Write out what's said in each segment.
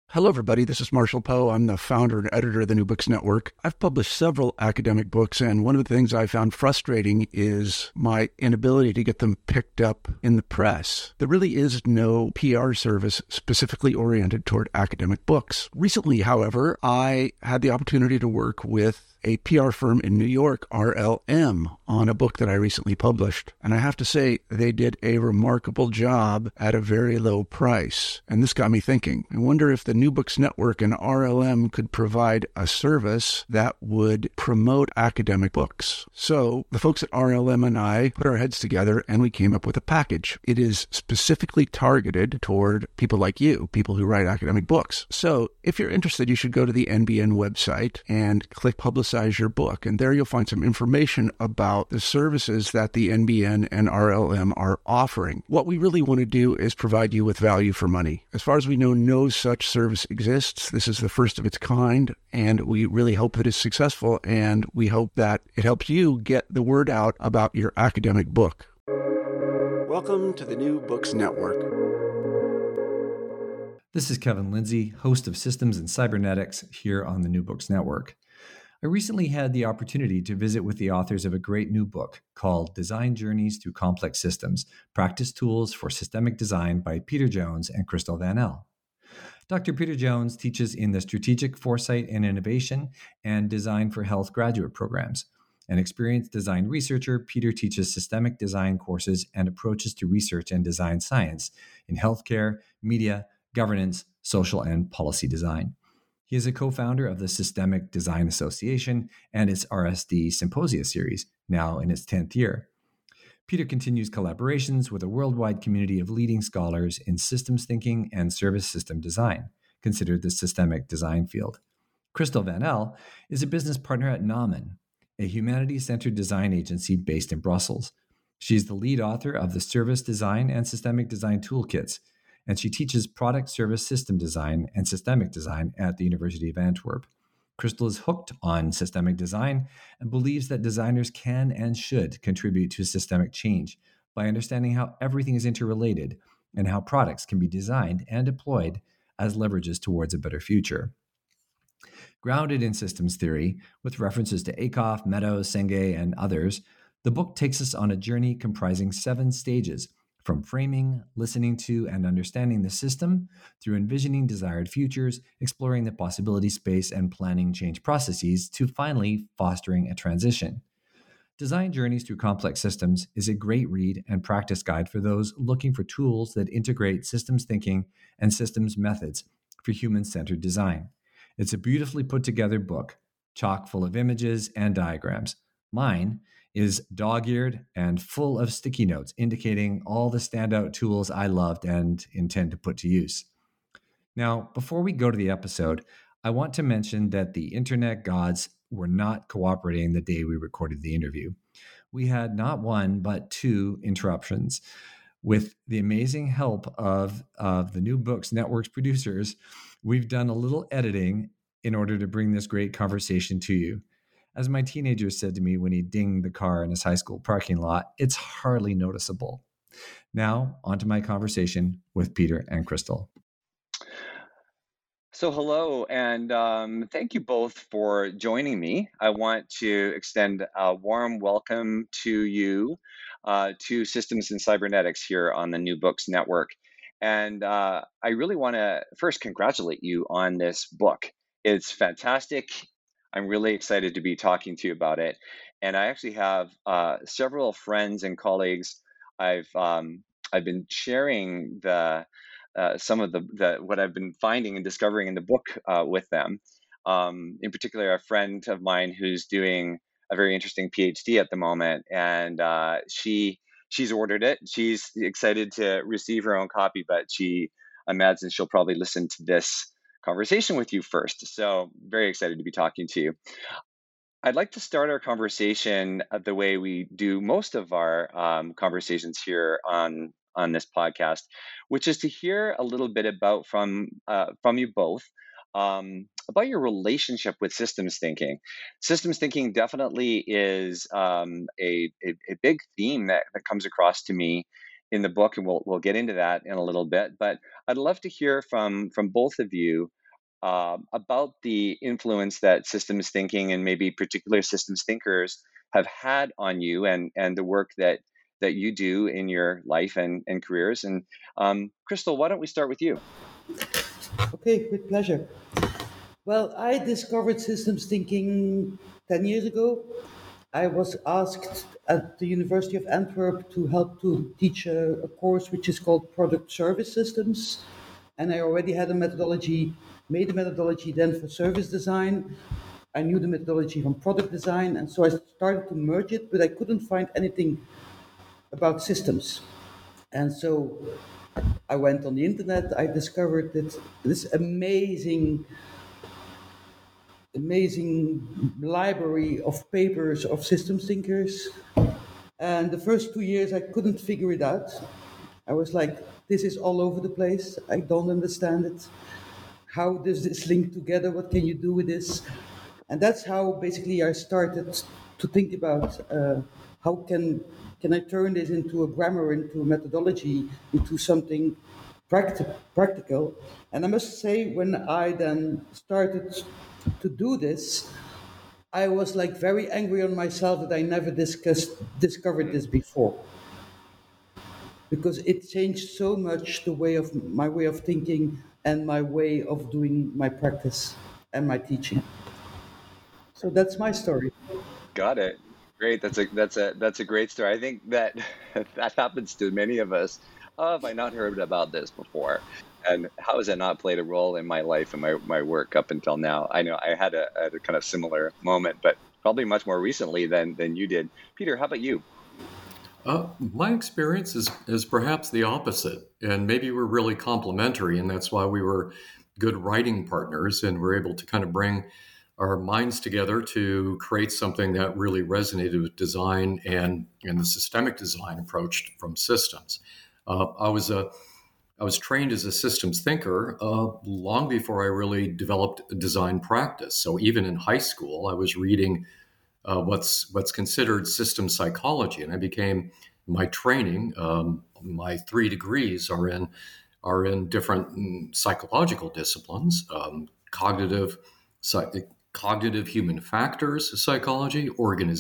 Hello, everybody. This is Marshall Poe. I'm the founder and editor of the New Books Network. I've published several academic books, and one of the things I found frustrating is my inability to get them picked up in the press. There really is no PR service specifically oriented toward academic books. Recently, however, I had the opportunity to work with a PR firm in New York, RLM, on a book that I recently published. And I have to say, they did a remarkable job at a very low price. And this got me thinking. I wonder if the New Books Network and RLM could provide a service that would promote academic books. So the folks at RLM and I put our heads together and we came up with a package. It is specifically targeted toward people like you, people who write academic books. So if you're interested, you should go to the NBN website and click Publicize Your Book. And there you'll find some information about the services that the NBN and RLM are offering. What we really want to do is provide you with value for money. As far as we know, no such service exists. This is the first of its kind, and we really hope that it's successful, and we hope that it helps you get the word out about your academic book. Welcome to the New Books Network. This is Kevin Lindsay, host of Systems and Cybernetics here on the New Books Network. I recently had the opportunity to visit with the authors of a great new book called Design Journeys Through Complex Systems, Practice Tools for Systemic Design by Peter Jones and Crystal Van Ell. Dr. Peter Jones teaches in the Strategic Foresight and Innovation and Design for Health graduate programs. An experienced design researcher, Peter teaches systemic design courses and approaches to research and design science in healthcare, media, governance, social, and policy design. He is a co-founder of the Systemic Design Association and its RSD Symposia series, now in its 10th year. Peter continues collaborations with a worldwide community of leading scholars in systems thinking and service system design, considered the systemic design field. Crystal Van Ell is a business partner at Namen, a humanity-centered design agency based in Brussels. She is the lead author of the Service Design and Systemic Design Toolkits, and she teaches product service system design and systemic design at the University of Antwerp. Crystal is hooked on systemic design and believes that designers can and should contribute to systemic change by understanding how everything is interrelated and how products can be designed and deployed as leverages towards a better future. Grounded in systems theory, with references to Akoff, Meadows, Senge, and others, the book takes us on a journey comprising 7 stages, from framing, listening to, and understanding the system, through envisioning desired futures, exploring the possibility space, and planning change processes, to finally fostering a transition. Design Journeys Through Complex Systems is a great read and practice guide for those looking for tools that integrate systems thinking and systems methods for human-centered design. It's a beautifully put together book, chock full of images and diagrams. Mine is dog-eared and full of sticky notes indicating all the standout tools I loved and intend to put to use. Now, before we go to the episode, I want to mention that the internet gods were not cooperating the day we recorded the interview. We had not one, but 2 interruptions. With the amazing help of the New Books Network's producers, we've done a little editing in order to bring this great conversation to you. As my teenager said to me when he dinged the car in his high school parking lot, it's hardly noticeable. Now, on to my conversation with Peter and Crystal. So hello, and thank you both for joining me. I want to extend a warm welcome to you to Systems and Cybernetics here on the New Books Network. And I really want to first congratulate you on this book. It's fantastic. I'm really excited to be talking to you about it. And I actually have several friends and colleagues. I've been sharing some of the what I've been finding and discovering in the book with them. In particular, a friend of mine who's doing a very interesting PhD at the moment, and she's ordered it. She's excited to receive her own copy, but she imagines she'll probably listen to this conversation with you first. So very excited to be talking to you. I'd like to start our conversation the way we do most of our conversations here on this podcast, which is to hear a little bit about from you both about your relationship with systems thinking. Systems thinking definitely is a big theme that comes across to me in the book, and we'll get into that in a little bit. But I'd love to hear from both of you about the influence that systems thinking and maybe particular systems thinkers have had on you and the work that you do in your life and careers. And Crystal, why don't we start with you? Okay, with pleasure. Well, I discovered systems thinking 10 years ago. I was asked at the University of Antwerp to help to teach a course which is called Product Service Systems. And I already had a methodology, made a methodology then for service design. I knew the methodology from product design. And so I started to merge it, but I couldn't find anything about systems. And so I went on the internet. I discovered that this amazing library of papers of systems thinkers. And the first 2 years, I couldn't figure it out. I was like, this is all over the place. I don't understand it. How does this link together? What can you do with this? And that's how basically I started to think about how can I turn this into a grammar, into a methodology, into something practical. And I must say, when I then started to do this, I was like very angry on myself that I never discovered this before, because it changed so much the way of my way of thinking and my way of doing my practice and my teaching. So that's my story. Got it. Great. That's a great story. I think that that happens to many of us. Oh, have I not heard about this before? And how has it not played a role in my life and my work up until now? I know I had a kind of similar moment, but probably much more recently than you did. Peter, how about you? My experience is perhaps the opposite, and maybe we're really complementary, and that's why we were good writing partners, and we're able to kind of bring our minds together to create something that really resonated with design and the systemic design approach from systems. I was trained as a systems thinker long before I really developed a design practice. So even in high school, I was reading what's considered system psychology, and I became my training. My 3 degrees are in different psychological disciplines: cognitive, cognitive human factors psychology,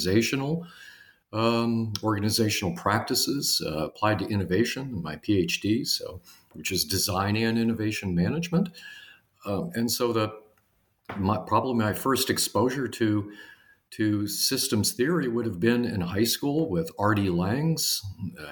organizational practices applied to innovation. My PhD, which is design and innovation management, and so probably my first exposure to systems theory would have been in high school with R.D. Laing's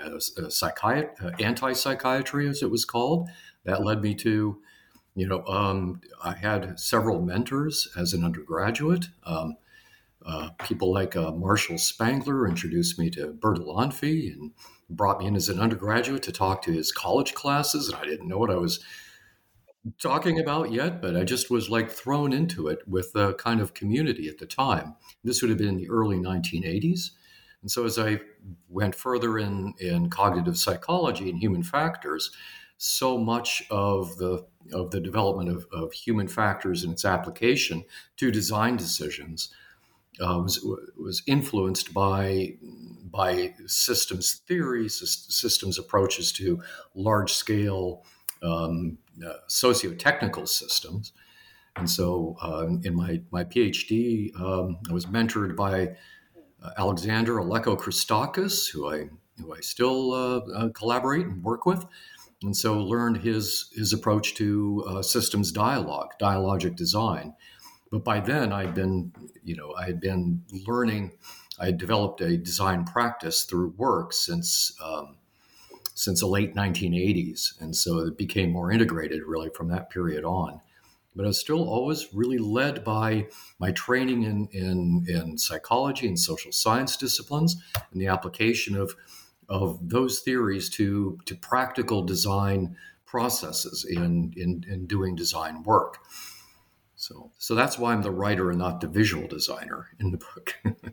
anti-psychiatry, as it was called. That led me to, I had several mentors as an undergraduate. People like Marshall Spangler introduced me to Bertalanffy and brought me in as an undergraduate to talk to his college classes. And I didn't know what I was talking about yet, but I just was like thrown into it with the kind of community at the time. This would have been in the early 1980s. And so as I went further in cognitive psychology and human factors, so much of the development of human factors and its application to design decisions was influenced by systems theory, systems approaches to large scale socio-technical systems. And so in my PhD, I was mentored by Alexander Aleko-Christakis, who I still collaborate and work with. And so learned his approach to systems dialogic design. But by then I had been learning. I had developed a design practice through work since the late 1980s. And so it became more integrated really from that period on. But I was still always really led by my training in psychology and social science disciplines and the application of those theories to practical design processes in doing design work. So that's why I'm the writer and not the visual designer in the book.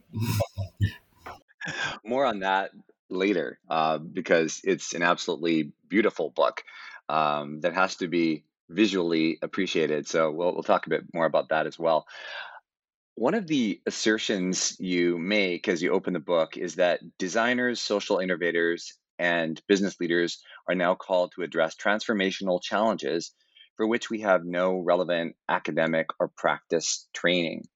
More on that later, because it's an absolutely beautiful book that has to be visually appreciated. So we'll talk a bit more about that as well. One of the assertions you make as you open the book is that designers, social innovators, and business leaders are now called to address transformational challenges for which we have no relevant academic or practice training.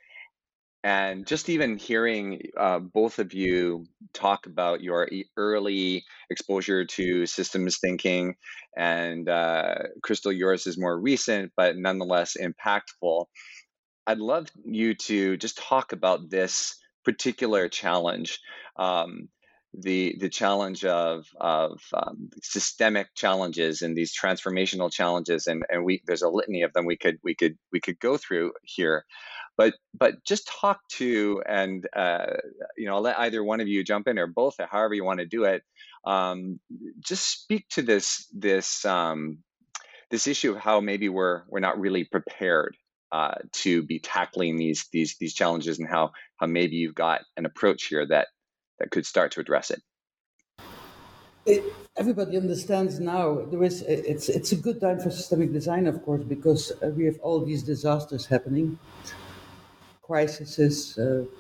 And just even hearing both of you talk about your early exposure to systems thinking, and Crystal, yours is more recent, but nonetheless impactful. I'd love you to just talk about this particular challenge, the challenge of systemic challenges and these transformational challenges, and there's a litany of them we could go through here, but just talk to, and I'll let either one of you jump in, or both, or however you want to do it. Just speak to this issue of how maybe we're not really prepared to be tackling these challenges, and how maybe you've got an approach here that could start to address it. Everybody understands now. It's a good time for systemic design, of course, because we have all these disasters happening, crises,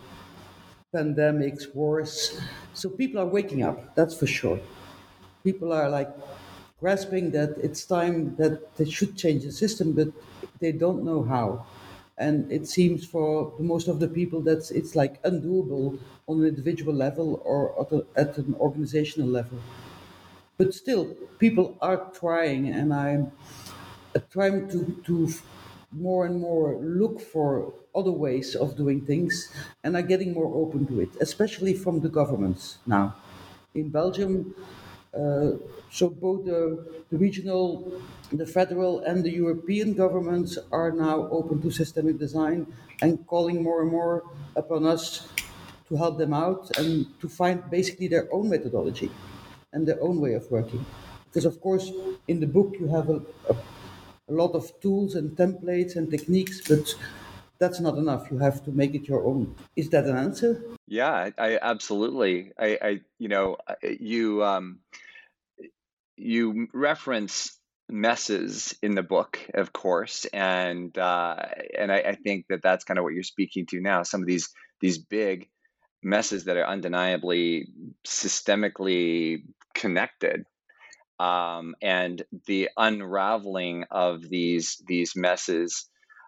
pandemics, wars. So people are waking up. That's for sure. People are like grasping that it's time that they should change the system, but they don't know how. And it seems for most of the people that it's like undoable on an individual level or at an organizational level. But still, people are trying, and I'm trying to more and more look for other ways of doing things, and are getting more open to it, especially from the governments now. In Belgium, so both the regional, the federal, and the European governments are now open to systemic design and calling more and more upon us to help them out and to find basically their own methodology and their own way of working. Because of course, in the book you have a lot of tools and templates and techniques, but that's not enough. You have to make it your own. Is that an answer? Yeah, I absolutely. You reference messes in the book, of course, and I think that's kind of what you're speaking to now. Some of these big messes that are undeniably systemically connected, and the unraveling of these messes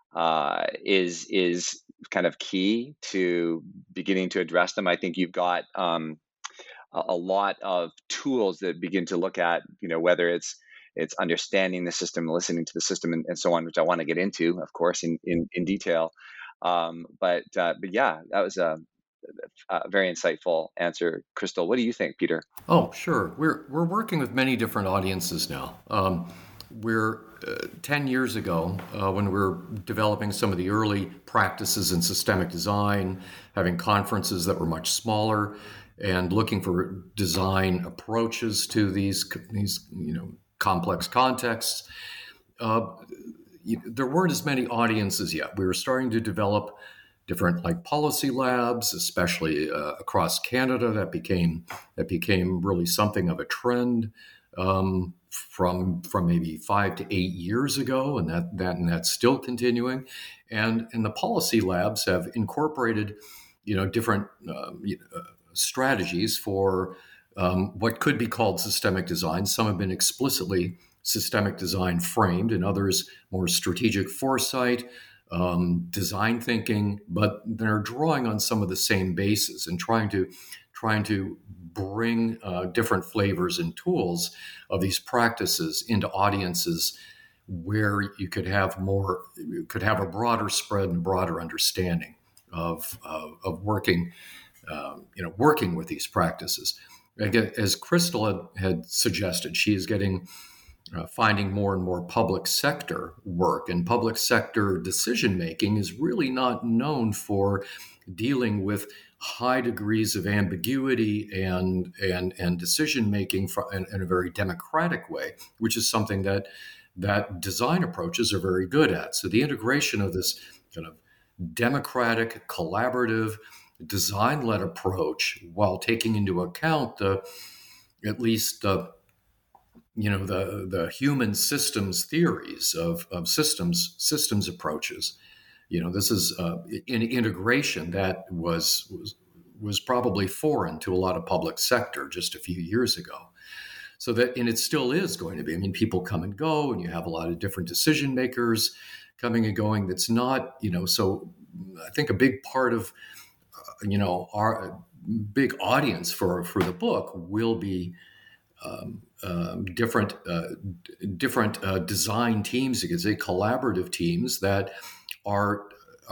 is kind of key to beginning to address them. I think you've got a lot of tools that begin to look at, whether it's understanding the system, listening to the system, and so on, which I want to get into, of course, in detail. But yeah, that was a very insightful answer. Crystal, what do you think, Peter? Oh, sure. We're working with many different audiences now. We're 10 years ago, when we were developing some of the early practices in systemic design, having conferences that were much smaller, and looking for design approaches to these complex contexts. There weren't as many audiences yet. We were starting to develop different policy labs, especially across Canada. That became really something of a trend from maybe 5 to 8 years ago, and that's still continuing. And the policy labs have incorporated different strategies for what could be called systemic design. Some have been explicitly systemic design framed, and others more strategic foresight, design thinking, but they're drawing on some of the same bases and trying to bring different flavors and tools of these practices into audiences where you could have a broader spread and broader understanding of working with these practices. Again, as Crystal had suggested, she is finding more and more public sector work, and public sector decision making is really not known for dealing with high degrees of ambiguity and decision making in a very democratic way, which is something that design approaches are very good at. So the integration of this kind of democratic, collaborative, design-led approach, while taking into account at least the human systems theories of systems approaches. This is an integration that was probably foreign to a lot of public sector just a few years ago. So that, and it still is going to be. I mean, people come and go, and you have a lot of different decision makers coming and going. That's not, so I think a big part of, our big audience for the book will be different design teams, you could say collaborative teams that are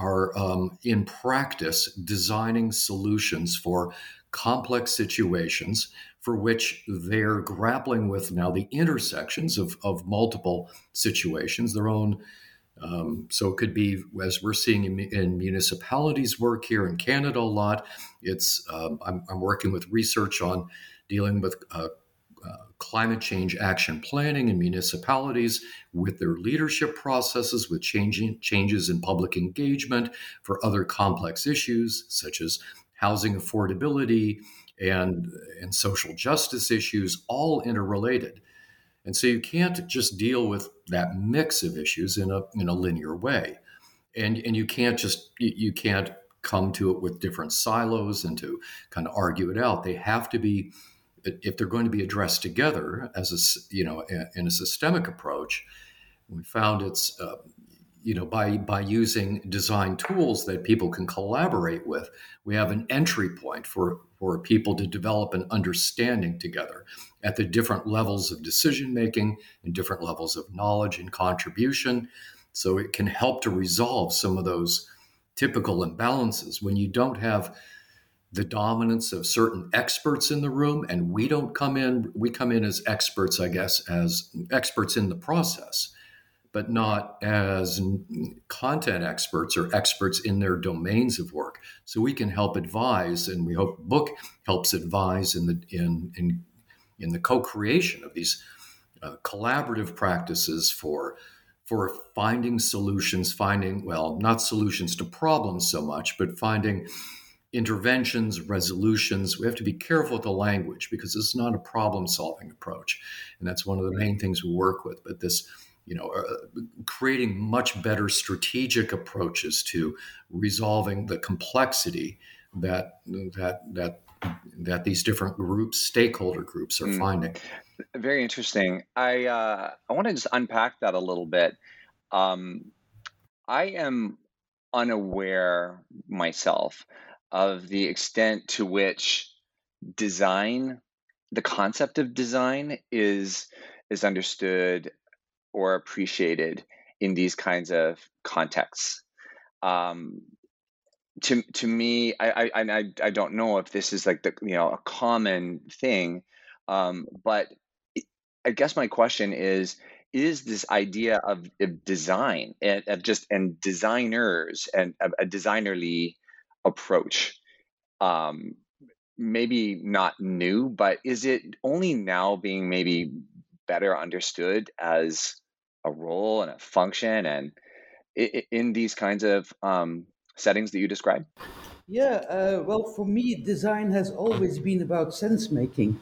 in practice designing solutions for complex situations for which they're grappling with now the intersections of multiple situations, their own. So it could be, as we're seeing in municipalities work here in Canada a lot, it's I'm working with research on dealing with climate change action planning in municipalities with their leadership processes, with changes in public engagement for other complex issues such as housing affordability and social justice issues, all interrelated. And so you can't just deal with that mix of issues in a linear way. And you can't come to it with different silos and to kind of argue it out. They have to be, if they're going to be addressed together as in a systemic approach. We found it's by using design tools that people can collaborate with, we have an entry point for people to develop an understanding together at the different levels of decision making and different levels of knowledge and contribution. So it can help to resolve some of those typical imbalances when you don't have the dominance of certain experts in the room, and we come in as experts, I guess, as experts in the process, but not as content experts or experts in their domains of work. So we can help advise, and we hope the book helps advise in the co-creation of these collaborative practices for finding solutions, not solutions to problems so much, but finding interventions, resolutions. We have to be careful with the language because it's not a problem-solving approach. And that's one of the main things we work with. But this, creating much better strategic approaches to resolving the complexity that these different groups, stakeholder groups, are finding. Very interesting. I want to just unpack that a little bit. I am unaware myself of the extent to which design, the concept of design, is understood or appreciated in these kinds of contexts. To me, I don't know if this is like a common thing, but I guess my question is this idea of design and designers and a designerly approach, maybe not new, but is it only now being maybe better understood as a role and a function and in these kinds of settings that you described? Yeah, well, for me, design has always been about sense making.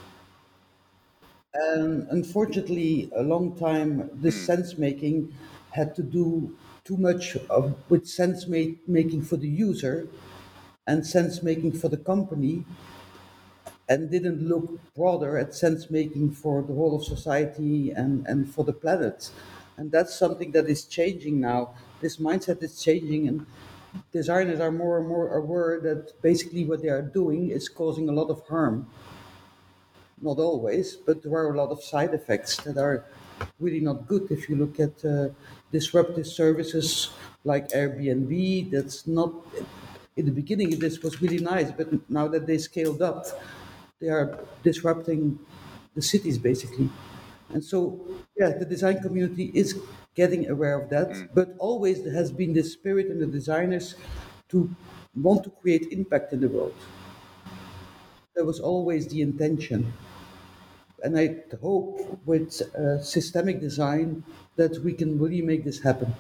And unfortunately, a long time, this sense making had to do too much with sense making for the user and sense making for the company, and didn't look broader at sense making for the whole of society and for the planet. And that's something that is changing now. This mindset is changing, and designers are more and more aware that basically what they are doing is causing a lot of harm. Not always, but there are a lot of side effects that are really not good. If you look at disruptive services like Airbnb, that's not. In the beginning, this was really nice, but now that they scaled up, they are disrupting the cities basically. And so, yeah, the design community is getting aware of that, but always there has been this spirit in the designers to want to create impact in the world. That was always the intention. And I hope with systemic design that we can really make this happen.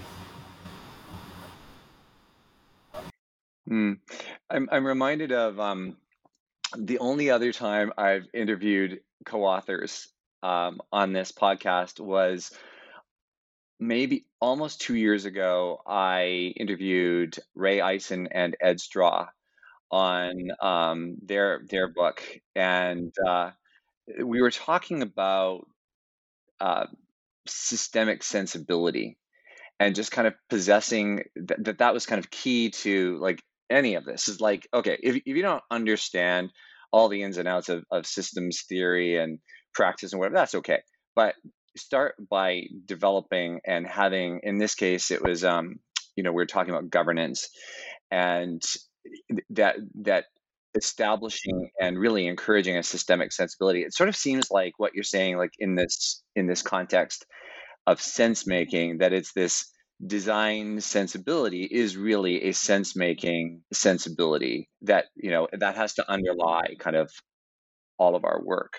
I'm reminded of the only other time I've interviewed co-authors on this podcast was maybe almost 2 years ago. I interviewed Ray Eisen and Ed Straw on their book, and we were talking about uh, systemic sensibility, and just kind of possessing that was kind of key to like any of this. Is like, okay, if you don't understand all the ins and outs of systems theory and practice and whatever, that's okay. But start by developing and having, in this case, it was, we're talking about governance, and that establishing and really encouraging a systemic sensibility. It sort of seems like what you're saying, like in this context of sense making, that it's this design sensibility is really a sense making sensibility that that has to underlie kind of all of our work.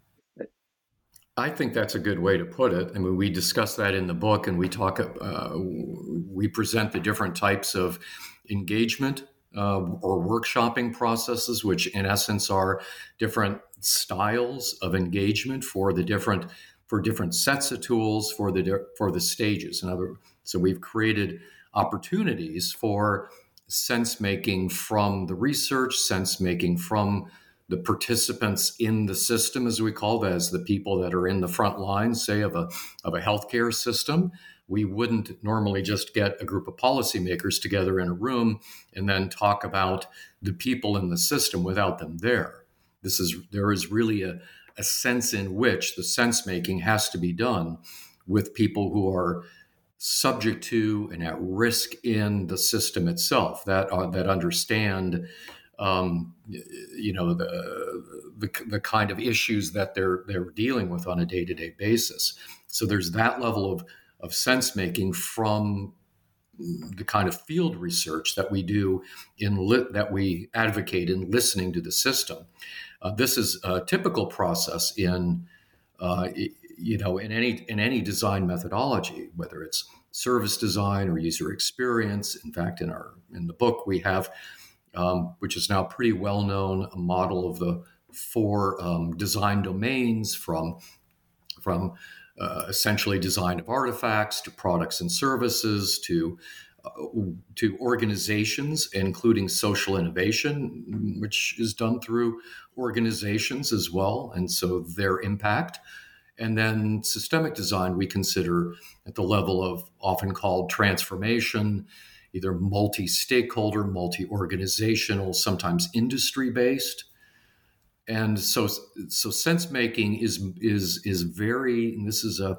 I think that's a good way to put it. I mean, we discuss that in the book, and we we present the different types of engagement or workshopping processes, which in essence are different styles of engagement for different sets of tools for the stages. So we've created opportunities for sense making from the research, sense making from the participants in the system, as we call that, as the people that are in the front lines, say, of a healthcare system. We wouldn't normally just get a group of policymakers together in a room and then talk about the people in the system without them there. There is really a sense in which the sense making has to be done with people who are subject to and at risk in the system itself, that understand the kind of issues that they're dealing with on a day-to-day basis. So there's that level of sense making from the kind of field research that we do that we advocate in listening to the system. This is a typical process in any design methodology, whether it's service design or user experience. In fact, in the book we have, which is now pretty well known, a model of the 4 design domains from essentially design of artifacts to products and services to organizations, including social innovation, which is done through organizations as well, and so their impact. And then systemic design we consider at the level of often called transformation, either multi-stakeholder, multi-organizational, sometimes industry-based. And so sense making is very, and this is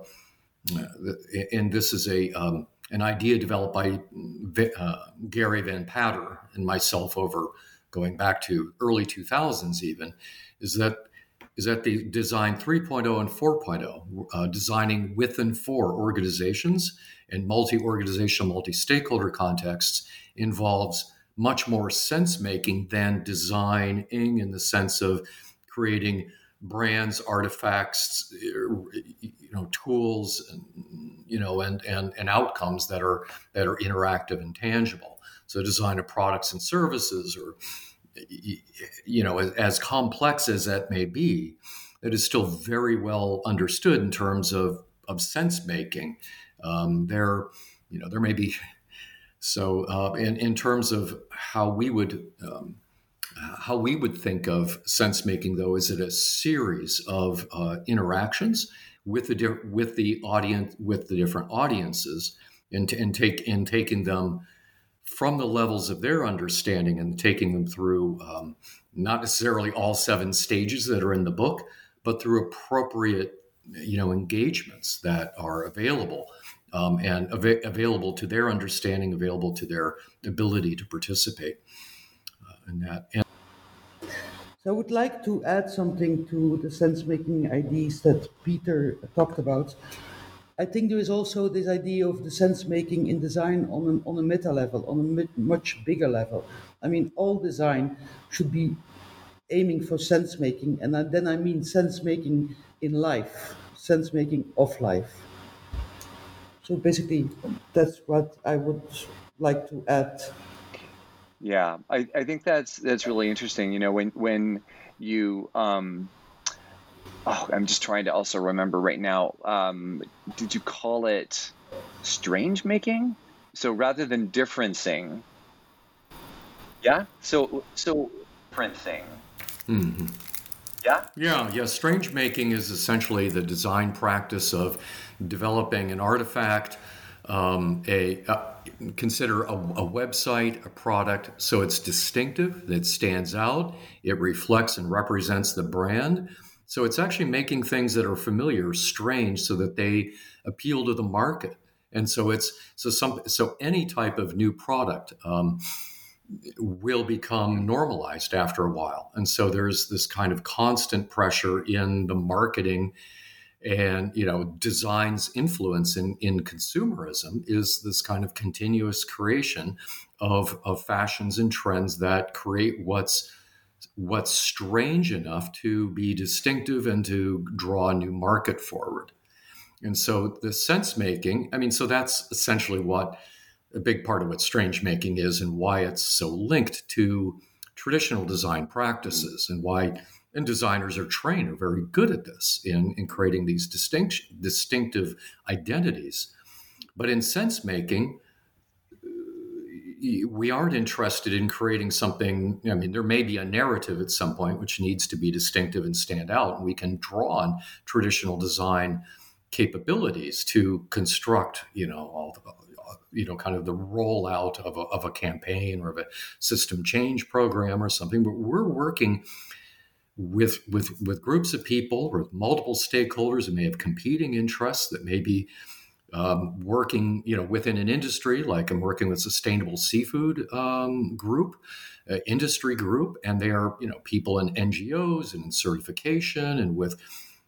an idea developed by Gary Van Patter and myself over going back to early 2000s even, is that the design 3.0 and 4.0, designing with and for organizations and multi-organizational, multi-stakeholder contexts, involves much more sense making than designing in the sense of creating brands, artifacts, tools, and outcomes that are interactive and tangible. So design of products and services, or as complex as that may be, it is still very well understood in terms of sense making. There may be in terms of how we would think of sense making, though, is it a series of interactions with the audience, with the different audiences, and taking them from the levels of their understanding and taking them through not necessarily all 7 stages that are in the book, but through appropriate engagements that are available and available to their understanding, available to their ability to participate in that. So I would like to add something to the sense-making ideas that Peter talked about. I think there is also this idea of the sense-making in design on a meta level, on a much bigger level. I mean, all design should be aiming for sense-making, and then I mean sense-making in life, sense-making of life. So basically, that's what I would like to add. Yeah, I think that's really interesting. When you I'm just trying to also remember right now. Did you call it strange making? So rather than differencing, yeah. So differencing. Mm-hmm. Yeah. Strange making is essentially the design practice of developing an artifact, consider a website, a product, so it's distinctive, that stands out, it reflects and represents the brand. So it's actually making things that are familiar strange so that they appeal to the market. And so so any type of new product will become normalized after a while. And so there's this kind of constant pressure in the marketing, and design's influence in consumerism is this kind of continuous creation of fashions and trends that create what's strange enough to be distinctive and to draw a new market forward. And so the sense making, so that's essentially what a big part of what strange making is, and why it's so linked to traditional design practices, and designers are very good at this in creating these distinctive identities. But in sense making, we aren't interested in creating something. There may be a narrative at some point which needs to be distinctive and stand out, and we can draw on traditional design capabilities to construct, all the, kind of the rollout of a campaign or of a system change program or something. But we're working with groups of people, with multiple stakeholders that may have competing interests, that may be working, within an industry. Like I'm working with Sustainable Seafood Group, industry group, and they are, people in NGOs and in certification, and with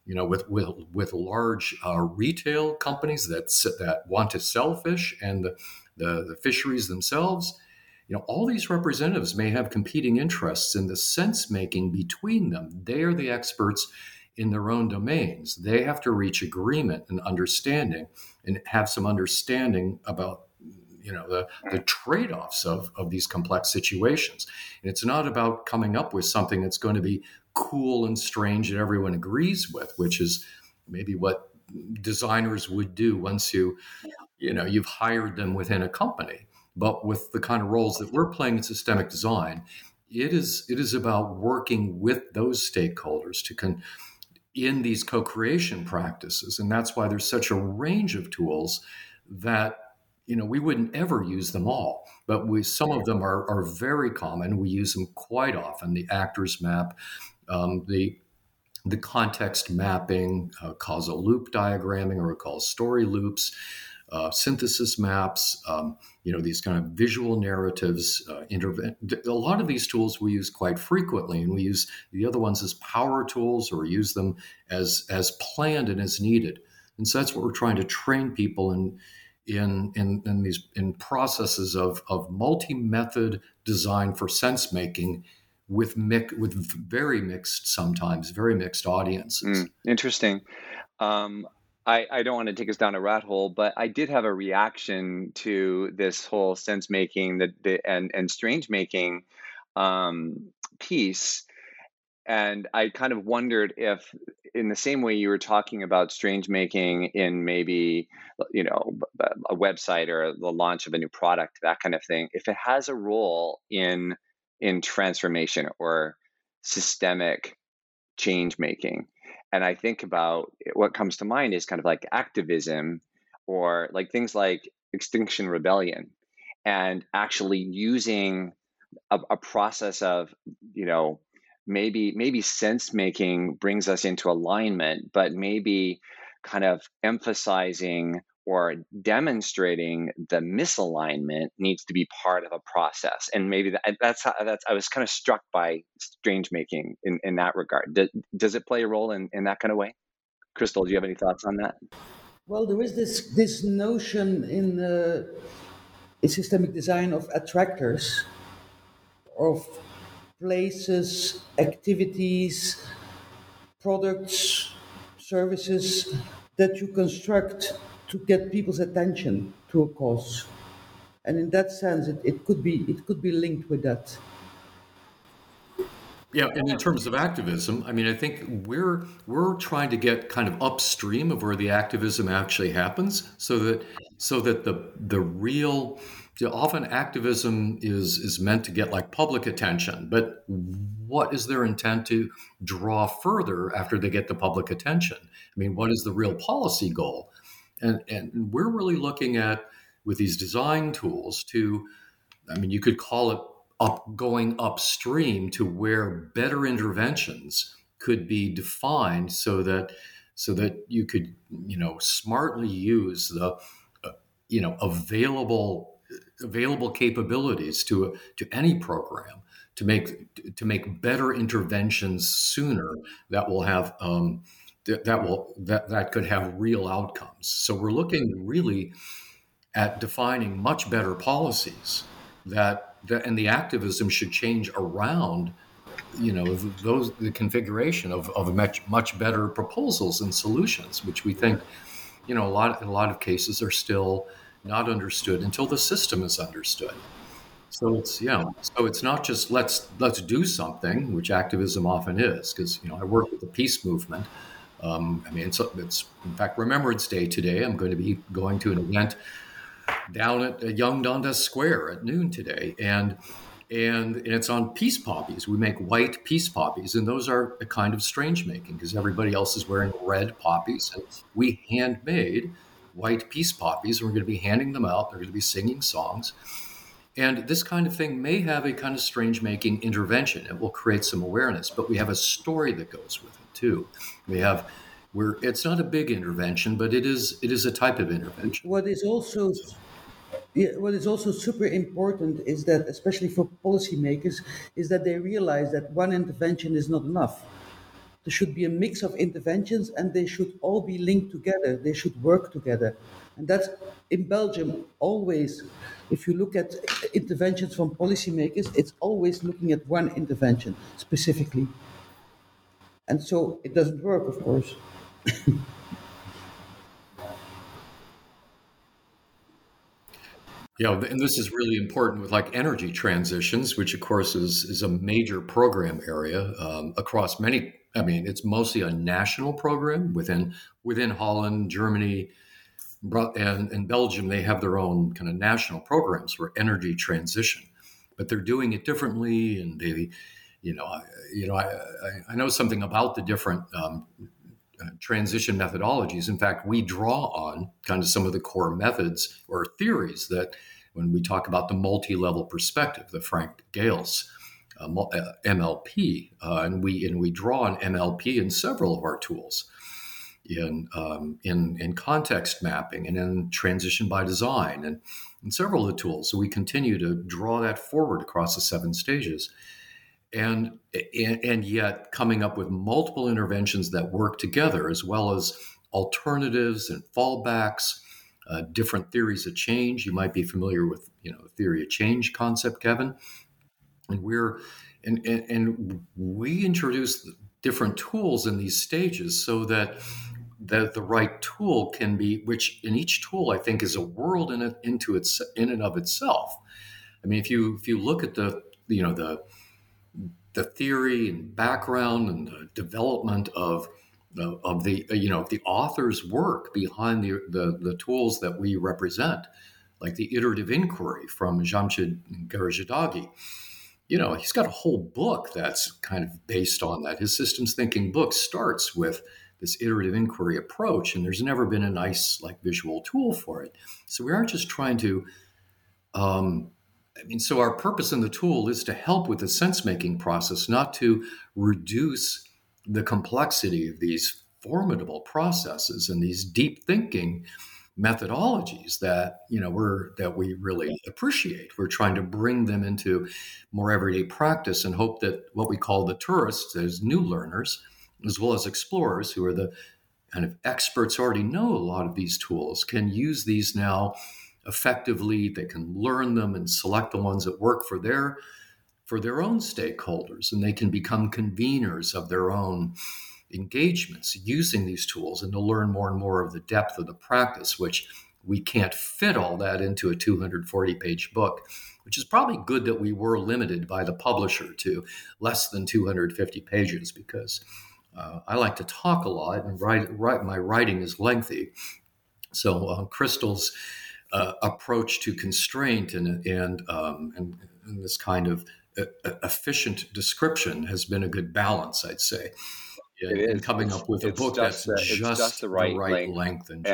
large retail companies that want to sell fish, and the fisheries themselves. All these representatives may have competing interests in the sense making between them. They are the experts in their own domains. They have to reach agreement and understanding, and have some understanding about the trade-offs of these complex situations. And it's not about coming up with something that's going to be cool and strange that everyone agrees with, which is maybe what designers would do once you've hired them within a company. But with the kind of roles that we're playing in systemic design, it is about working with those stakeholders in these co-creation practices. And that's why there's such a range of tools that we wouldn't ever use them all, but some of them are very common. We use them quite often. The actors map, the context mapping, causal loop diagramming, or called story loops, synthesis maps, these kind of visual narratives. A lot of these tools we use quite frequently, and we use the other ones as power tools, or use them as planned and as needed. And so that's what we're trying to train people in processes of multi-method design for sense making, with very mixed audiences. Interesting. I don't want to take us down a rat hole, but I did have a reaction to this whole sense making and strange making piece. And I kind of wondered if, in the same way you were talking about strange making in maybe, a website or the launch of a new product, that kind of thing, if it has a role in transformation or systemic change making. And I think about what comes to mind is kind of like activism, or like things like Extinction Rebellion, and actually using a process of, maybe sense making brings us into alignment, but maybe kind of emphasizing or demonstrating the misalignment needs to be part of a process. And maybe that's I was kind of struck by strange making in that regard. Does it play a role in that kind of way? Crystal, do you have any thoughts on that? Well, there is this notion in systemic design of attractors, of places, activities, products, services that you construct to get people's attention to a cause. And in that sense, it could be linked with that. Yeah, and in terms of activism, I mean, I think we're trying to get kind of upstream of where the activism actually happens, so that the real often activism is meant to get like public attention, but what is their intent to draw further after they get the public attention? I mean, what is the real policy goal? And we're really looking at with these design tools to, I mean, you could call it going upstream to where better interventions could be defined so that you could, smartly use the available capabilities to any program to make better interventions sooner that will have that could have real outcomes. So we're looking really at defining much better policies that and the activism should change around the configuration of much better proposals and solutions, which we think in a lot of cases are still not understood until the system is understood. So it's not just let's do something, which activism often is, because I work with the peace movement. I mean, it's in fact Remembrance Day today. I'm going to be going to an event down at Young Dundas Square at noon today, and it's on peace poppies. We make white peace poppies, and those are a kind of strange making because everybody else is wearing red poppies, and we handmade white peace poppies, and we're going to be handing them out. They're going to be singing songs, and this kind of thing may have a kind of strange making intervention. It will create some awareness, but we have a story that goes with it too. It's not a big intervention, but it is a type of intervention. What is also super important is that, especially for policymakers, is that they realize that one intervention is not enough. There should be a mix of interventions, and they should all be linked together. They should work together, and that's in Belgium always. If you look at interventions from policymakers, it's always looking at one intervention specifically, and so it doesn't work, of course. Yeah, and this is really important with like energy transitions, which of course is a major program area across many. I mean, it's mostly a national program within Holland, Germany, and Belgium. They have their own kind of national programs for energy transition, but they're doing it differently. And I know something about the different transition methodologies. In fact, we draw on kind of some of the core methods or theories that when we talk about the multi-level perspective, the Frank Gales MLP, and we draw on MLP in several of our tools, in context mapping and in transition by design and in several of the tools. So we continue to draw that forward across the 7 stages. And yet coming up with multiple interventions that work together, as well as alternatives and fallbacks, different theories of change. You might be familiar with the theory of change concept, Kevin. And we introduce different tools in these stages so that the right tool can be, which in each tool I think is a world in and of itself. I mean, if you look at the theory and background and the development of the author's work behind the tools that we represent, like the iterative inquiry from Jamshid Garajadagi. He's got a whole book that's kind of based on that. His systems thinking book starts with this iterative inquiry approach, and there's never been a nice visual tool for it. So we aren't just trying to so our purpose in the tool is to help with the sense-making process, not to reduce the complexity of these formidable processes and these deep thinking methodologies that we really appreciate. We're trying to bring them into more everyday practice and hope that what we call the tourists, as new learners, as well as explorers who are the kind of experts who already know a lot of these tools, can use these now effectively. They can learn them and select the ones that work for their own stakeholders, and they can become conveners of their own engagements using these tools and to learn more and more of the depth of the practice, which we can't fit all that into a 240-page book, which is probably good that we were limited by the publisher to less than 250 pages, because I like to talk a lot, and my writing is lengthy. So Crystal's approach to constraint and this kind of efficient description has been a good balance, I'd say, in coming up with a book that's just the right length and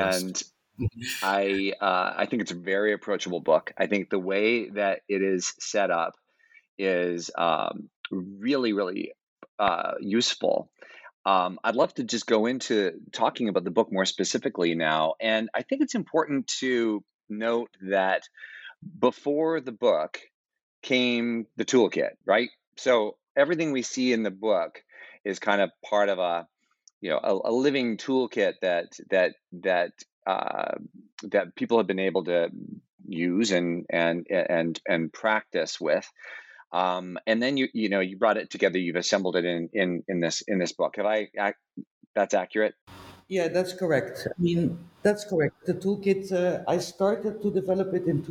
I think it's a very approachable book. I think the way that it is set up is really, really useful. I'd love to just go into talking about the book more specifically now. And I think it's important to note that before the book came the toolkit, right? So everything we see in the book is kind of part of a living toolkit that people have been able to use and practice with. And then you brought it together. You've assembled it in this book. That's accurate? Yeah, that's correct. I mean, that's correct. The toolkit, I started to develop it in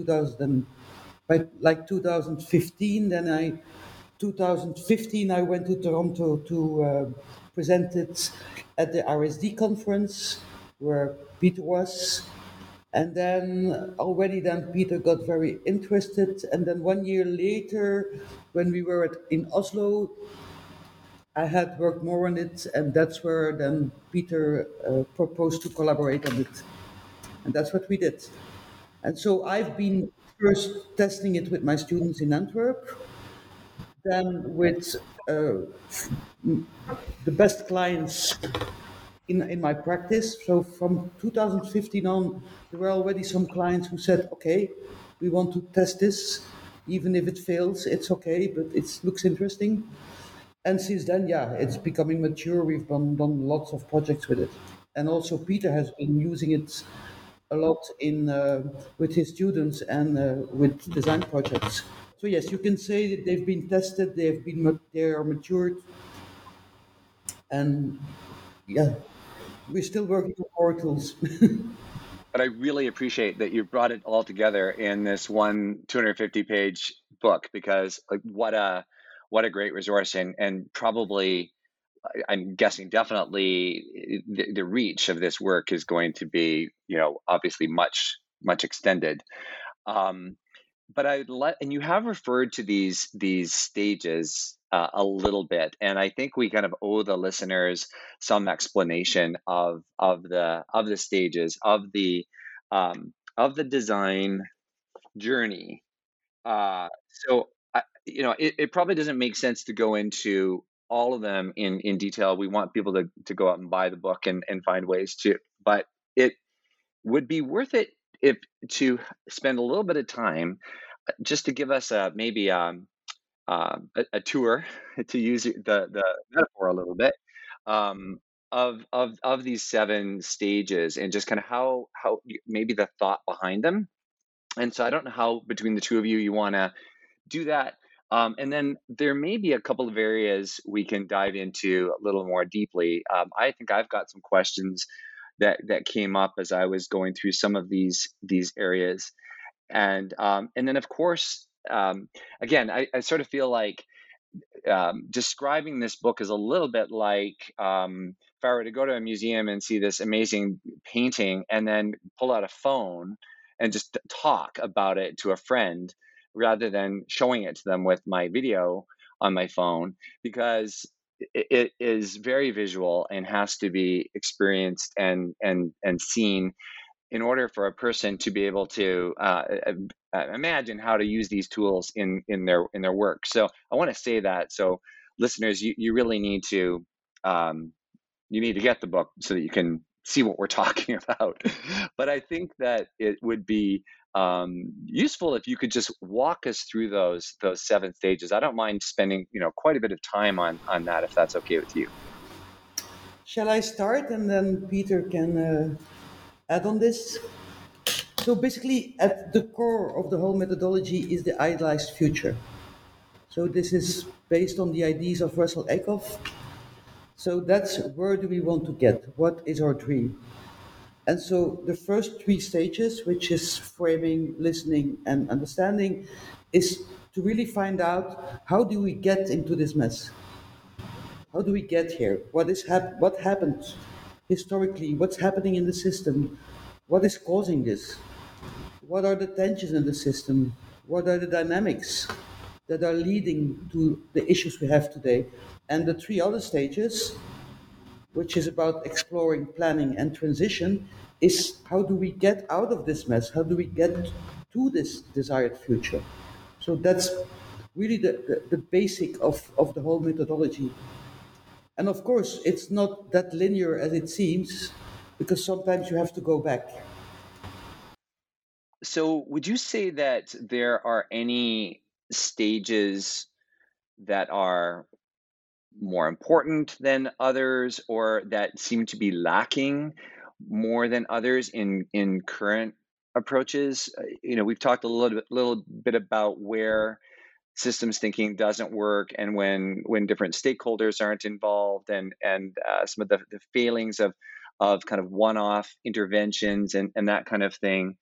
2015. Then 2015, I went to Toronto to present it at the RSD conference where Peter was. And then Peter got very interested. And then 1 year later, when we were in Oslo, I had worked more on it, and that's where then Peter proposed to collaborate on it. And that's what we did. And so I've been first testing it with my students in Antwerp, then with the best clients in my practice. So from 2015 on, there were already some clients who said, okay, we want to test this. Even if it fails, it's okay, but it looks interesting. And since then, it's becoming mature. We've done lots of projects with it. And also Peter has been using it a lot with his students and with design projects. So yes, you can say that they've been tested, they are matured. And we're still working on more tools. But I really appreciate that you brought it all together in this one 250-page book, because what a great resource, and probably, I'm guessing definitely the reach of this work is going to be, obviously much extended. But and you have referred to these stages a little bit, and I think we kind of owe the listeners some explanation of the stages of the design journey. So it probably doesn't make sense to go into all of them in detail. We want people to go out and buy the book and find ways to, but it would be worth it to spend a little bit of time just to give us maybe a tour, to use the metaphor a little bit, of these 7 stages, and just kind of how maybe the thought behind them. And so I don't know how between the two of you want to do that. And then there may be a couple of areas we can dive into a little more deeply. I think I've got some questions that came up as I was going through some of these areas. And then, of course, again, I sort of feel like describing this book is a little bit like if I were to go to a museum and see this amazing painting and then pull out a phone and just talk about it to a friend, rather than showing it to them with my video on my phone, because it is very visual and has to be experienced and seen in order for a person to be able to imagine how to use these tools in their work. So I want to say that, so listeners, you really need to get the book so that you can see what we're talking about. But I think that it would be useful if you could just walk us through those 7 stages. I don't mind spending quite a bit of time on that, if that's okay with you. Shall I start, and then Peter can add on this? So basically, at the core of the whole methodology is the idealized future. So this is based on the ideas of Russell Ackoff. So that's, where do we want to get? What is our dream? And so the first three stages, which is framing, listening, and understanding, is to really find out how do we get into this mess? How do we get here? What happened historically? What's happening in the system? What is causing this? What are the tensions in the system? What are the dynamics that are leading to the issues we have today? And the three other stages, which is about exploring, planning, and transition, is how do we get out of this mess? How do we get to this desired future? So that's really the basic of the whole methodology. And of course, it's not that linear as it seems, because sometimes you have to go back. So, would you say that there are any stages that are more important than others, or that seem to be lacking more than others in current approaches? We've talked a little bit about where systems thinking doesn't work, and when different stakeholders aren't involved, and some of the failings of kind of one-off interventions and that kind of thing.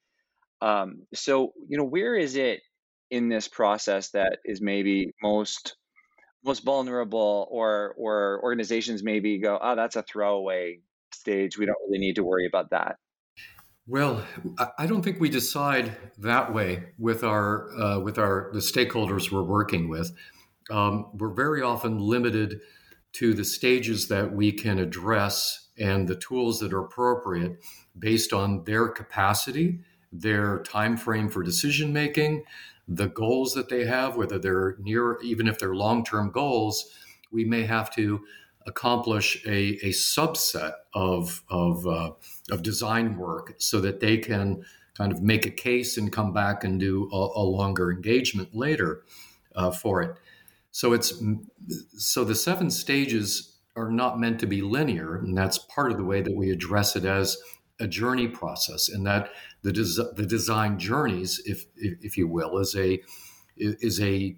So, where is it in this process that is maybe most vulnerable, or organizations maybe go, oh, that's a throwaway stage. We don't really need to worry about that. Well, I don't think we decide that way with the stakeholders we're working with. We're very often limited to the stages that we can address and the tools that are appropriate based on their capacity, their time frame for decision making, the goals that they have, whether they're near, even if they're long-term goals. We may have to accomplish a subset of design work so that they can kind of make a case and come back and do a longer engagement later for it. So the 7 stages are not meant to be linear, and that's part of the way that we address it as a journey process, and that the design journeys, if you will, is a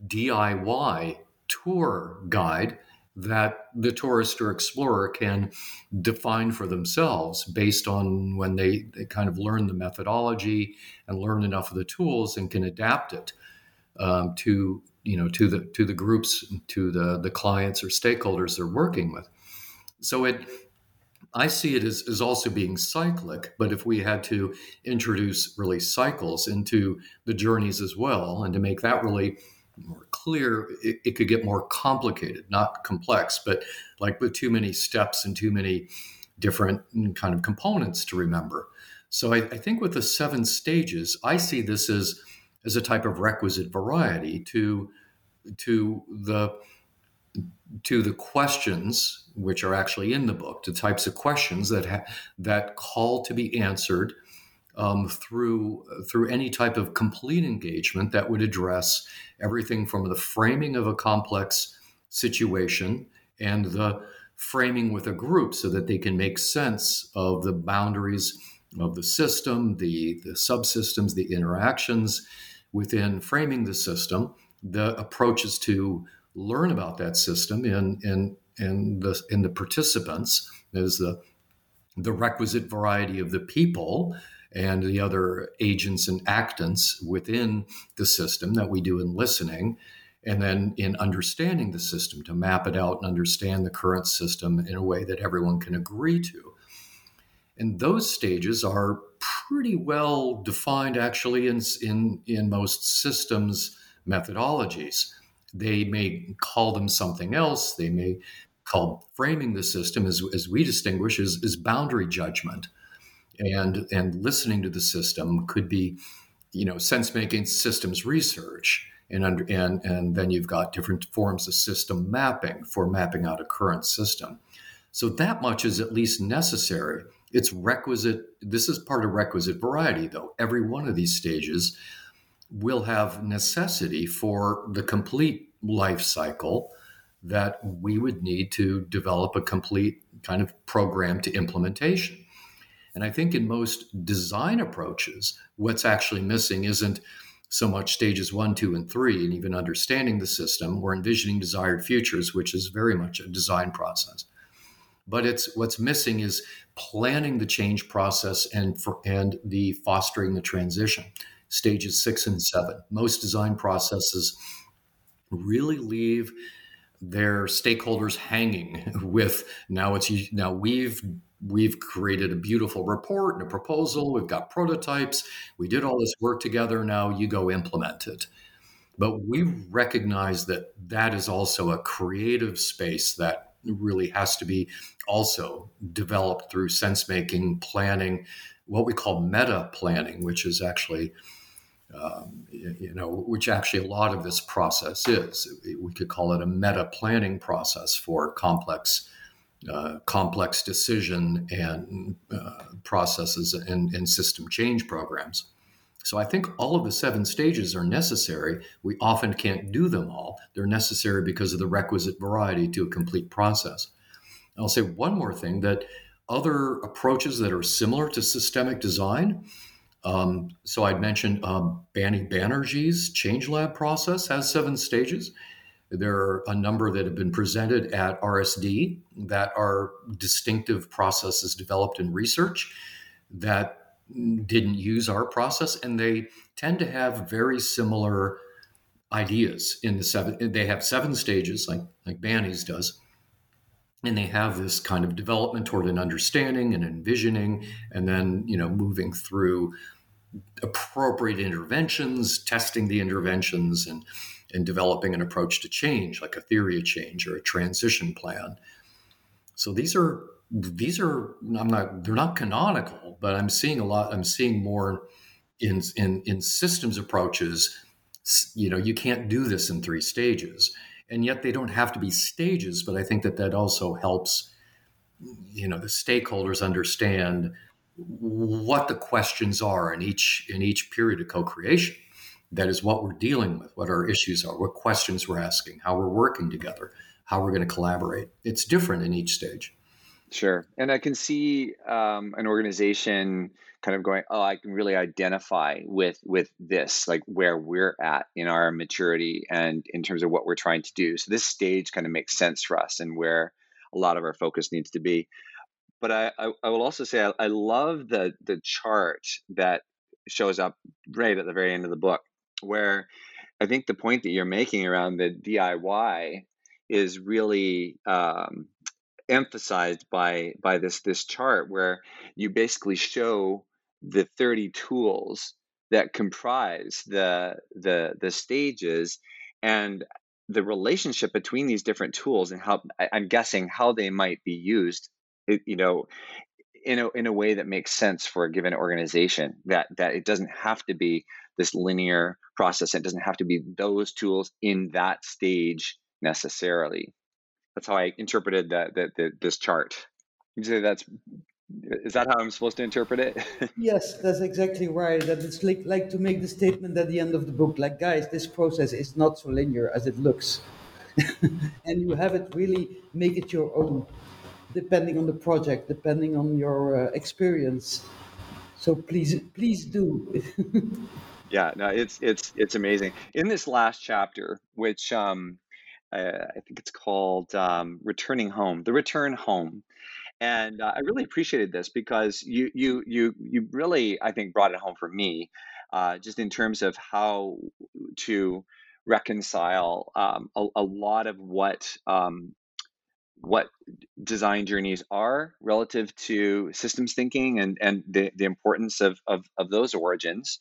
DIY tour guide that the tourist or explorer can define for themselves based on when they kind of learn the methodology and learn enough of the tools and can adapt it to the groups, to the clients or stakeholders they're working with. So I see it as also being cyclic, but if we had to introduce really cycles into the journeys as well, and to make that really more clear, it could get more complicated, not complex, but like with too many steps and too many different kind of components to remember. So I think with the 7 stages, I see this as a type of requisite variety to the questions which are actually in the book, the types of questions that call to be answered through any type of complete engagement that would address everything from the framing of a complex situation and the framing with a group so that they can make sense of the boundaries of the system, the subsystems, the interactions within framing the system, the approaches to learn about that system in the participants. There's the requisite variety of the people and the other agents and actants within the system that we do in listening, and then in understanding the system, to map it out and understand the current system in a way that everyone can agree to. And those stages are pretty well defined actually in most systems methodologies. They may call them something else. They may call framing the system, as we distinguish, is boundary judgment. And listening to the system could be, sense-making systems research. And then you've got different forms of system mapping for mapping out a current system. So that much is at least necessary. It's requisite. This is part of requisite variety, though. Every one of these stages will have necessity for the complete life cycle that we would need to develop a complete kind of program to implementation. And I think in most design approaches, what's actually missing isn't so much stages 1, 2, and 3, and even understanding the system or envisioning desired futures, which is very much a design process. But it's what's missing is planning the change process and the fostering the transition. Stages 6 and 7. Most design processes really leave their stakeholders hanging with now we've created a beautiful report and a proposal, we've got prototypes, we did all this work together, now you go implement it. But we recognize that that is also a creative space that really has to be also developed through sense making, planning, what we call meta planning, which is actually which actually a lot of this process is. We could call it a meta planning process for complex decision and processes and system change programs. So I think all of the 7 stages are necessary. We often can't do them all. They're necessary because of the requisite variety to a complete process. I'll say one more thing, that other approaches that are similar to systemic design. So I'd mentioned Bani Banerjee's Change Lab process has 7 stages. There are a number that have been presented at RSD that are distinctive processes developed in research that didn't use our process, and they tend to have very similar ideas in the 7. They have 7 stages, like Bani's does, and they have this kind of development toward an understanding and envisioning, and then moving through appropriate interventions, testing the interventions, and developing an approach to change, like a theory of change or a transition plan. So these are they're not canonical, but I'm seeing more in systems approaches. You can't do this in 3 stages, and yet they don't have to be stages. But I think that also helps, the stakeholders understand what the questions are in each period of co-creation. That is what we're dealing with, what our issues are, what questions we're asking, how we're working together, how we're going to collaborate. It's different in each stage. Sure. And I can see an organization kind of going, oh, I can really identify with this, like where we're at in our maturity and in terms of what we're trying to do. So this stage kind of makes sense for us and where a lot of our focus needs to be. But I will also say I love the chart that shows up right at the very end of the book, where I think the point that you're making around the DIY is really emphasized by this chart, where you basically show the 30 tools that comprise the stages and the relationship between these different tools, and how I'm guessing how they might be used, in a way that makes sense for a given organization, that it doesn't have to be this linear process. It doesn't have to be those tools in that stage necessarily. That's how I interpreted this chart. You say is that how I'm supposed to interpret it? Yes, that's exactly right. That it's like to make the statement at the end of the book, like, guys, this process is not so linear as it looks. And you have it really make it your own, depending on the project, depending on your experience. So please do. Yeah, no, it's amazing. In this last chapter, which I think it's called Returning Home, the Return Home. And I really appreciated this because you really, I think, brought it home for me, just in terms of how to reconcile a lot of what design journeys are relative to systems thinking and the importance of those origins.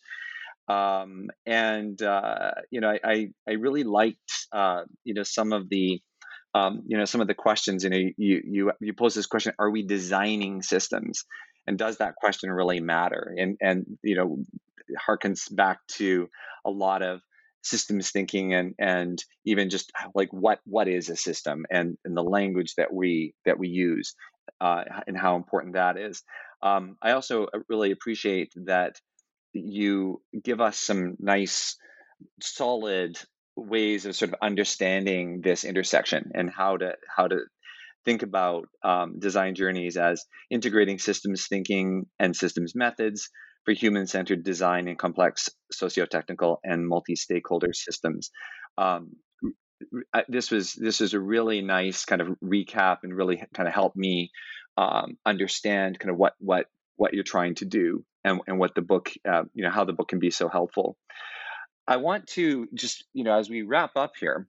I really liked some of the some of the questions. You pose this question: are we designing systems, and does that question really matter? And harkens back to a lot of systems thinking and even just like what is a system, and the language that we use, and how important that is. I also really appreciate that you give us some nice, solid ways of sort of understanding this intersection and how to think about design journeys as integrating systems thinking and systems methods for human-centered design in complex socio-technical and multi-stakeholder systems. this was a really nice kind of recap and really kind of helped me understand kind of what you're trying to do and what the book, how the book can be so helpful. I want to just, as we wrap up here,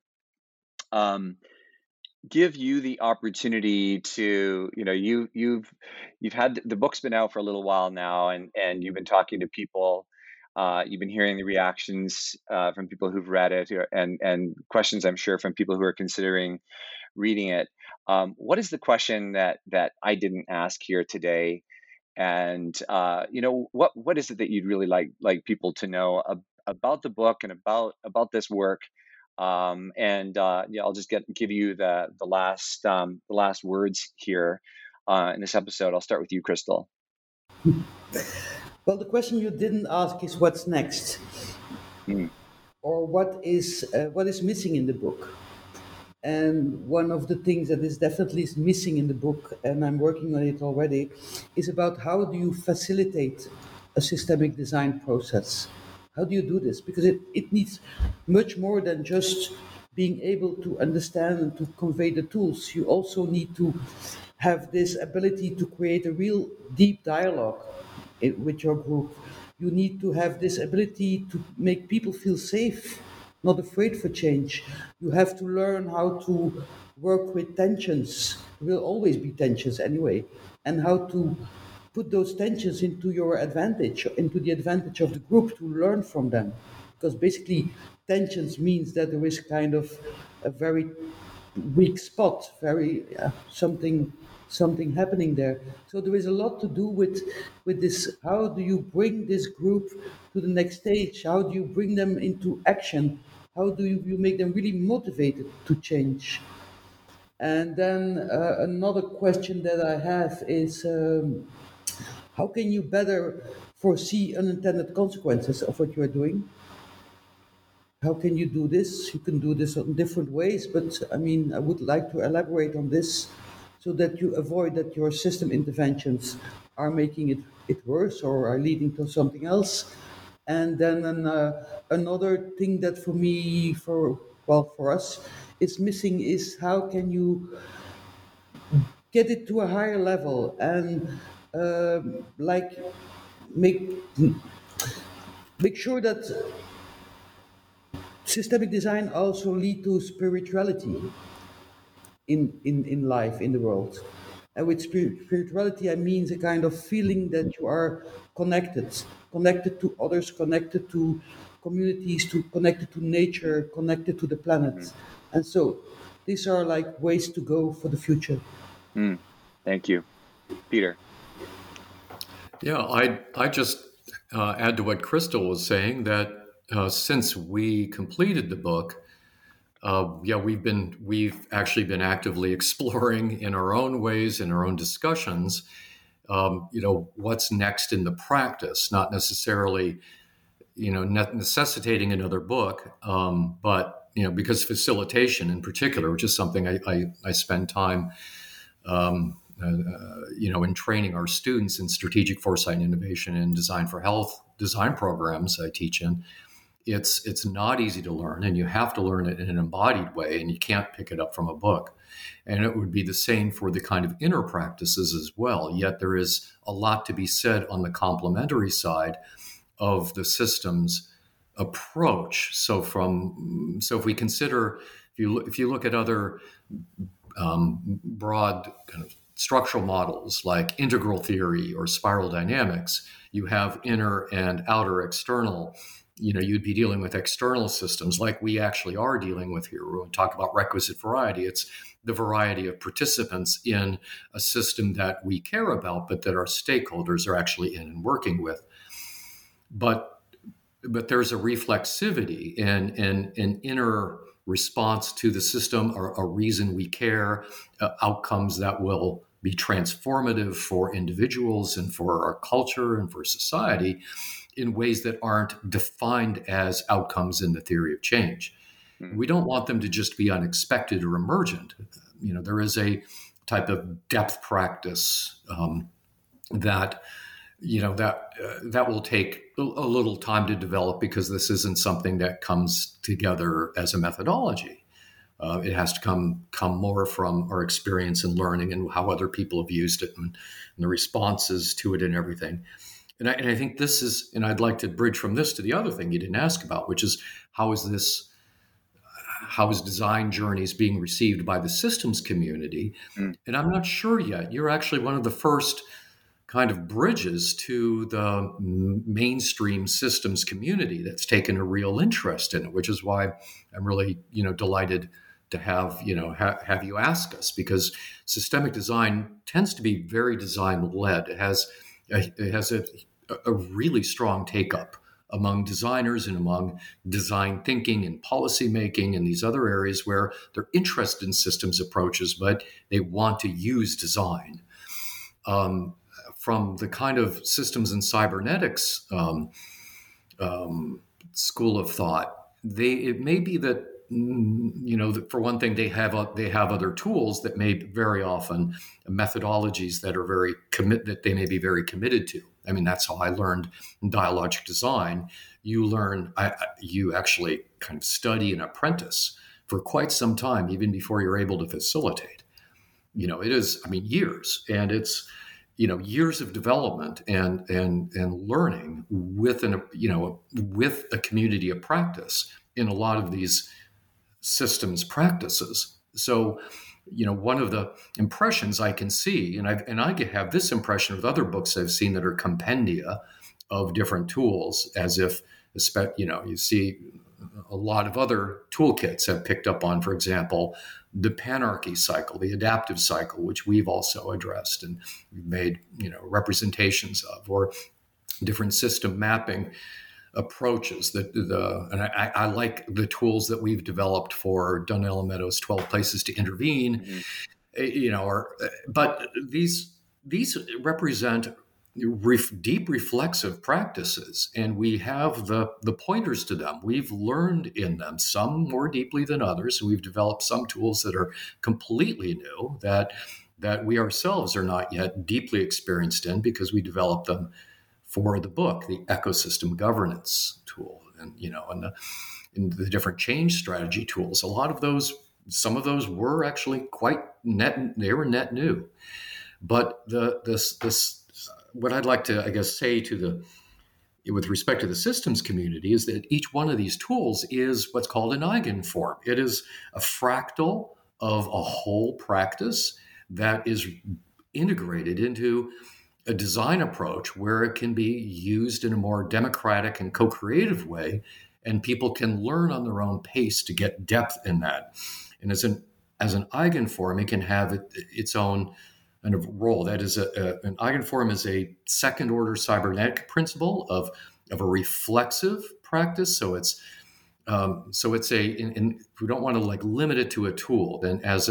give you the opportunity to, you've had the book's been out for a little while now, and you've been talking to people. You've been hearing the reactions from people who've read it, and questions, I'm sure, from people who are considering reading it. What is the question that I didn't ask here today? And what is it that you'd really like people to know about the book and about this work? I'll just give you the last words here in this episode. I'll start with you, Crystal. Well, the question you didn't ask is what's next, or what is missing in the book. And one of the things that is definitely missing in the book, and I'm working on it already, is about how do you facilitate a systemic design process? How do you do this? Because it needs much more than just being able to understand and to convey the tools. You also need to have this ability to create a real deep dialogue with your group. You need to have this ability to make people feel safe, not afraid for change. You have to learn how to work with tensions. There will always be tensions anyway, and how to put those tensions into your advantage, into the advantage of the group, to learn from them. Because basically, tensions means that there is kind of a very weak spot, very something happening there. So there is a lot to do with this. How do you bring this group to the next stage? How do you bring them into action? How do you make them really motivated to change? And then another question that I have is, how can you better foresee unintended consequences of what you are doing? How can you do this? You can do this in different ways, but I would like to elaborate on this so that you avoid that your system interventions are making it worse or are leading to something else. And then another thing that for us, is missing is how can you get it to a higher level and like make sure that systemic design also lead to spirituality in life, in the world. And with spirituality, I mean a kind of feeling that you are connected to others, connected to communities, connected to nature, connected to the planet. And so these are like ways to go for the future. Thank you. Peter. Yeah, I just add to what Crystal was saying that since we completed the book, we've actually been actively exploring in our own ways, in our own discussions, what's next in the practice, not necessarily, necessitating another book, but because facilitation in particular, which is something I spend time, in training our students in strategic foresight and innovation and design for health design programs I teach in. It's not easy to learn, and you have to learn it in an embodied way, and you can't pick it up from a book. And it would be the same for the kind of inner practices as well. Yet there is a lot to be said on the complementary side of the systems approach. So if we consider, if you look at other broad kind of structural models like integral theory or spiral dynamics, you have inner and outer external. You'd be dealing with external systems like we actually are dealing with here. When we talk about requisite variety, it's the variety of participants in a system that we care about, but that our stakeholders are actually in and working with. But there's a reflexivity and an inner response to the system, or a reason we care, outcomes that will be transformative for individuals and for our culture and for society in ways that aren't defined as outcomes in the theory of change. We don't want them to just be unexpected or emergent. There is a type of depth practice that will take a little time to develop, because this isn't something that comes together as a methodology. It has to come more from our experience and learning and how other people have used it and the responses to it and everything. And I think this is, and I'd like to bridge from this to the other thing you didn't ask about, which is how is design journeys being received by the systems community? And I'm not sure yet. You're actually one of the first kind of bridges to the mainstream systems community that's taken a real interest in it, which is why I'm really, delighted to have you ask us, because systemic design tends to be very design led. It has a really strong take up among designers and among design thinking and policy making and these other areas where they're interested in systems approaches, but they want to use design. From the kind of systems and cybernetics school of thought, it may be that, that for one thing, they have other tools that may very often methodologies that are that they may be very committed to. I mean, that's how I learned in dialogic design. You actually kind of study and apprentice for quite some time, even before you're able to facilitate. It is, years, and it's, years of development and learning with a community of practice in a lot of these systems practices. So, one of the impressions I can see, and I have this impression with other books I've seen that are compendia of different tools, as if, you see a lot of other toolkits have picked up on, for example, the panarchy cycle, the adaptive cycle, which we've also addressed and we've made, representations of, or different system mapping approaches. And I like the tools that we've developed for Donella Meadows' 12 Places to Intervene, but these represent deep reflexive practices, and we have the pointers to them. We've learned in them, some more deeply than others. We've developed some tools that are completely new that we ourselves are not yet deeply experienced in, because we developed them for the book, the ecosystem governance tool, and the different change strategy tools. Some of those were actually quite net. They were net new, but this what I'd like to, I guess, say with respect to the systems community is that each one of these tools is what's called an eigenform. It is a fractal of a whole practice that is integrated into a design approach where it can be used in a more democratic and co-creative way, and people can learn on their own pace to get depth in that. And as an eigenform, it can have its own kind of role. That is, an eigenform is a second-order cybernetic principle of a reflexive practice. So it's if we don't want to limit it to a tool, then there's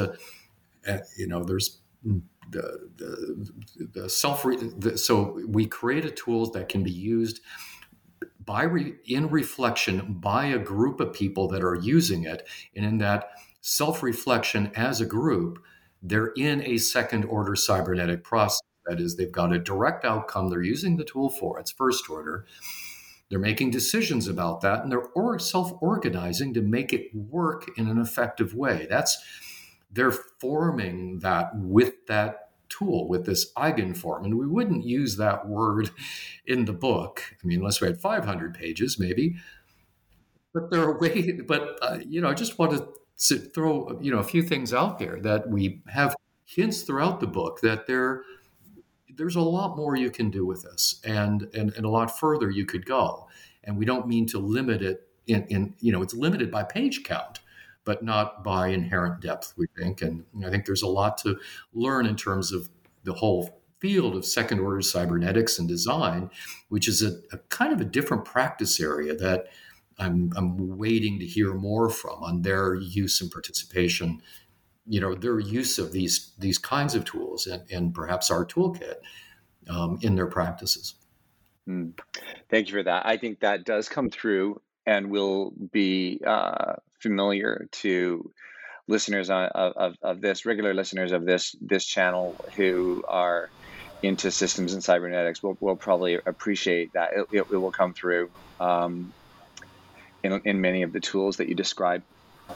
so we create tools that can be used in reflection by a group of people that are using it, and in that self-reflection as a group, they're in a second-order cybernetic process. That is, they've got a direct outcome they're using the tool for. It's first order. They're making decisions about that, and they're self-organizing to make it work in an effective way. They're forming that with that tool, with this eigenform. And we wouldn't use that word in the book, unless we had 500 pages, maybe. But there are ways, I just want to throw a few things out there that we have hints throughout the book that there's a lot more you can do with this, and a lot further you could go. And we don't mean to limit it in it's limited by page count, but not by inherent depth, we think. And I think there's a lot to learn in terms of the whole field of second order cybernetics and design, which is a kind of a different practice area that I'm waiting to hear more from on their use and participation, their use of these kinds of tools and perhaps our toolkit in their practices. Thank you for that. I think that does come through and will be familiar to listeners of this, regular listeners of this channel who are into systems and cybernetics. Will probably appreciate that. It will come through in many of the tools that you describe.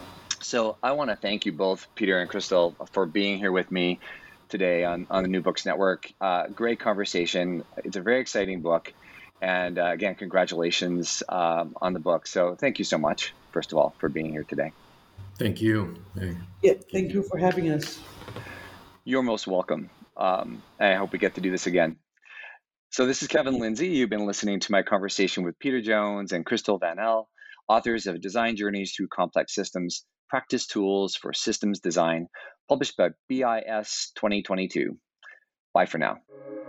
So I want to thank you both, Peter and Crystal, for being here with me today on the New Books Network. Great conversation. It's a very exciting book. And again, congratulations on the book. So thank you so much, first of all, for being here today. Thank you. Yeah, thank you for having us. You're most welcome. I hope we get to do this again. So this is Kevin Lindsay. You've been listening to my conversation with Peter Jones and Crystal Van El, authors of Design Journeys Through Complex Systems, Practice Tools for Systems Design, published by BIS 2022. Bye for now.